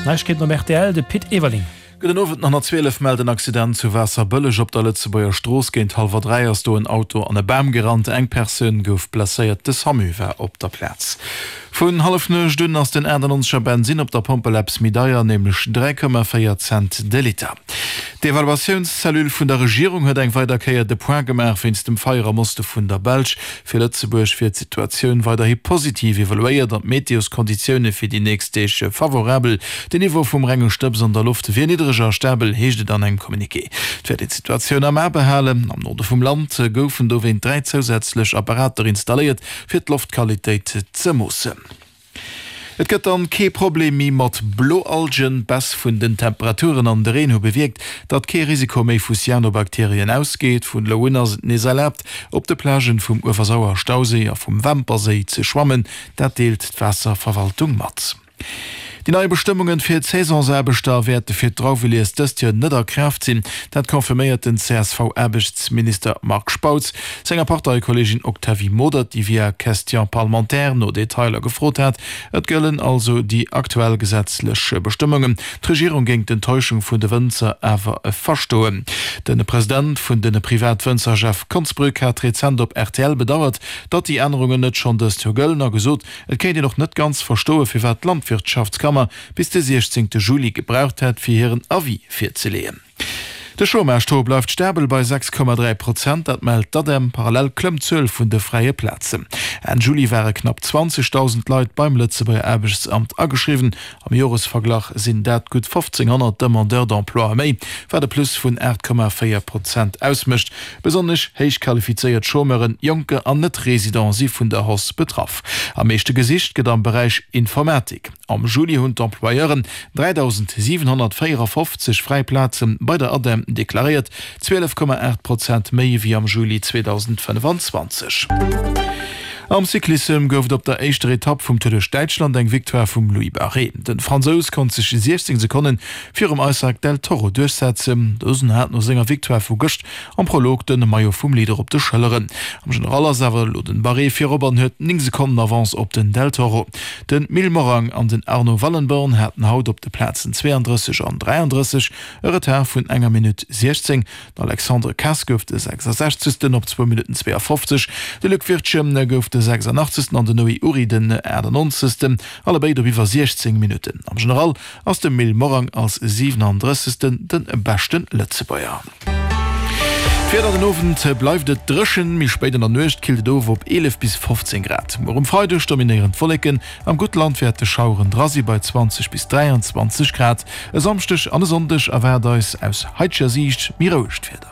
Neich geht no RTL de Pitt Ewerling. Guten Abend, nach 12 melden Accident zu Wasser Bëllech op der Lützebauer Stroos géint 2:30 ass do ein Auto an e Baum gerannt, eng Persoun gouf blesséiert, des Hamüwer op der Platz. Vun 8:30 dünn ass den Erdenscher Benzin op der Pompelaps Midaier nämlich 3,4 Cent de Liter. Die Evaluationszellul vun der Regierung huet eng weiterkeiert de Point gemerk finst dem Feierer musste vun der Belsch fir Lützeburg fir d Situationun weiterhi positiv evaluiert, dat Meteoskonditionne fir die nächste favorabel de Niveau vum Rengelstöps an der Luft wie niedriger Sterbel heeschte dann eng Kommuniqué. Fir die Situation am Erbehalen am Norde vum Land goufen do wen 3 zusätzlich Apparater installiert fir d Luftqualität ze mussen. Et gëtt an ke Problemi mat Bloalgen bess vun den Temperaturen an der Reno bewirkt, dat ke Risiko méi vu Cyanobakterien ausgeht, vun Lawinner nes erlaubt, op de Plagen vum Ufersauer Stausee a vum Wempersee ze schwammen, dat deelt d'Wasserverwaltung mat. Die neue Bestimmungen fir d Saisonsäbestar werte fir draufwiliers dëst hier nëtter Kraft sinn, dat konfirméiert den CSV-Erbechtsminister Marc Spautz, senger Parteikollegin Octavie Modert, die via Question parlementaire no Detailer gefrot hat, et gëllen also die aktuell gesetzliche Bestimmungen. Die Regierung ging d'Enttäuschung vun de Wënzer awer verstoen. Den Präsident vun den Privatwënzerchef Konzbrück hat Rezent op RTL bedauert, dat die Änderungen net schon des Gëllner gesot, et kenint ihr noch net ganz verstoe fir wat Landwirtschaftskammer bis der 16. Juli gebraucht hat für ihren Avis für zu lehen. Der Schulmeerstro bleibt sterbel bei 6,3%, dat meldet Dadem parallel Klemmzöl vun de freie Plätze. En Juli wäre knapp 20.000 Leute beim Lützebauer Erbechtssamt angeschrieben. Am Jahresvergleich sind dat gut 1500 Demandeurs d'emploi méi, wer de plus vun 8,4% ausmischt. Besonders heich qualifiziert Schomeren, Jonke an net Residency vun der Host betraff. Am meeste Gesicht geht am Bereich Informatik. Am Juli hun Employeuren 3754 Freiplätze bei der Adem deklariert, 12,8% méi wie am Juli 2025. Am Cyklism gouft op der echte Etappe vum Tour de Deutschland eng Victoire vum Louis Barré. Den Franzos kon sich 16 Sekunden fir Eisag del Toro durchsetzen. Dosen hat no senger Victoire vu Göcht am Prolog den Maio vum Lieder op de Schëlleren. Am Generaler Sawer lo den Barré fir Robern huet 9 Sekunden Avance op den Del Toro. Den Milmorang an den Arno Wallenborn hätten haut op de Plätzen 32 an 33 Retard vun enger Minute 16. Alexandre Kaskouf de 66. op 2 Minuten 52. De Lückwirtschirm gouf de 86. an den Noe Uri den Erden-90. allebei do iwwer 16 Minuten. Am General ass dem Milmorang als 37. den besten Lützebauer. Für den Abend bleibt es dreschen, mi spät in der Nacht killt es auf 11 bis 15 Grad. Morgen Freitag dominieren Wolken, am Gutland wird der Schauren Drasi bei 20 bis 23 Grad. Samstag an Sonntag erwähnt es aus heitscher Sicht mir ruhig werden.